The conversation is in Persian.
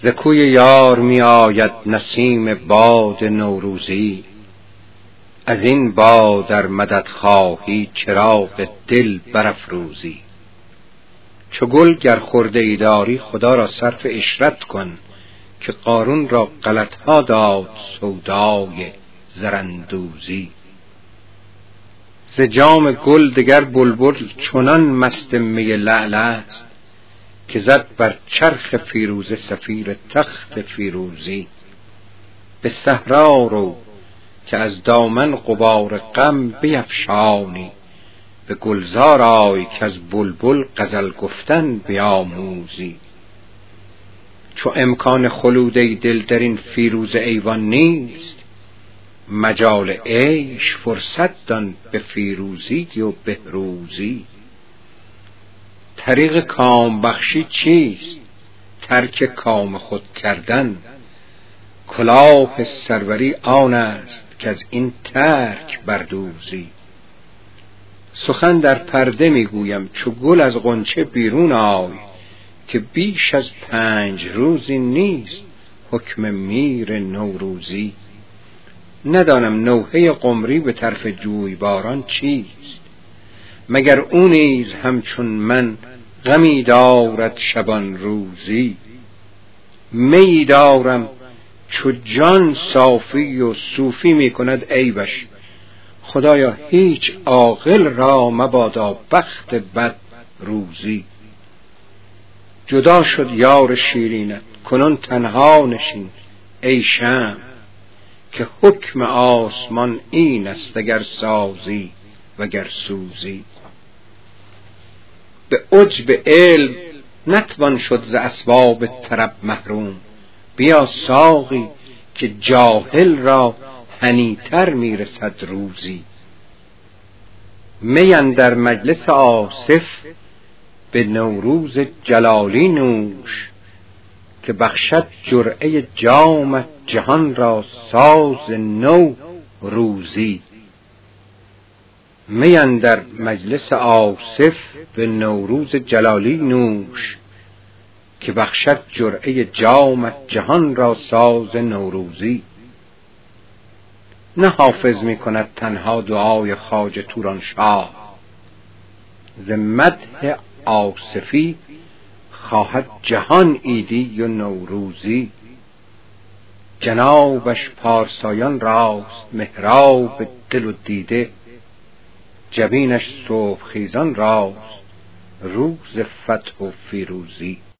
ز کوی یار می آید نسیم باد نوروزی، از این باد در مدد خواهی چراغ دل برافروزی. چو گل گر خرده ای داری خدا را صرف عشرت کن، که قارون را غلطها داد سودای زراندوزی. ز جام گل دگر بلبل چنان مست می لعل است، که زد بر چرخ فیروزه صفیر تخت فیروزی. به صحرا رو که از دامن غبار غم بیفشانی، به گلزار آی که از بلبل غزل گفتن بیاموزی. چو امکان خلود ای دل در این فیروزه ایوان نیست، مجال عیش فرصت دان به فیروزی و بهروزی. طریق کام بخشی چیست؟ ترک کام خود کردن. کلاه سروری آن است که از این ترک بردوزی. سخن در پرده میگویم چو گل از غنچه بیرون آی، که بیش از 5 روزی نیست حکم میر نوروزی. ندانم نوحه قمری به طرف جویباران چیست، مگر او نیز همچون من غمی دارد شبان روزی. می دارم چو جان صافی و صوفی می کند عیبش، خدایا هیچ عاقل را مبادا بخت بد روزی. جدا شد یار شیرینت کنون تنها نشین ای شمع، که حکم آسمان این است اگر سازی وگر سوزی. به عجب علم نتوان شد ز اسباب طرب محروم، بیا ساقی که جاهل را هنیتر میرسد روزی. می اندر مجلس آصف به نوروز جلالی نوش، که بخشد جرعه جامت جهان را ساز نو روزی. می اندر مجلس آصف به نوروز جلالی نوش، که بخشد جرعه جامت جهان را ساز نوروزی. نه حافظ می کند تنها دعای خواجه تورانشاه، ز مدح آصفی خواهد جهان عیدی و نوروزی. جنابش پارسایان راست محراب دل و دیده، جبینش صبح خیزان راست روز فتح و فیروزی.